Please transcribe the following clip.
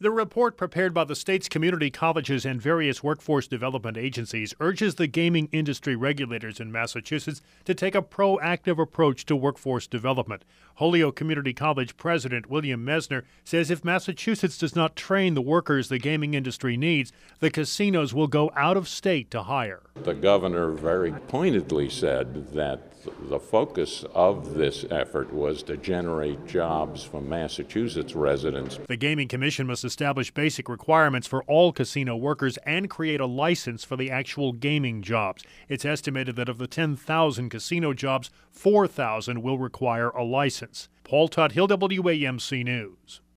The report prepared by the state's community colleges and various workforce development agencies urges the gaming industry regulators in Massachusetts to take a proactive approach to workforce development. Holyoke Community College President William Mesner says if Massachusetts does not train the workers the gaming industry needs, the casinos will go out of state to hire. The governor very pointedly said that the focus of this effort was to generate jobs for Massachusetts residents. The Gaming Commission must establish basic requirements for all casino workers and create a license for the actual gaming jobs. It's estimated that of the 10,000 casino jobs, 4,000 will require a license. Paul Tuthill, WAMC News.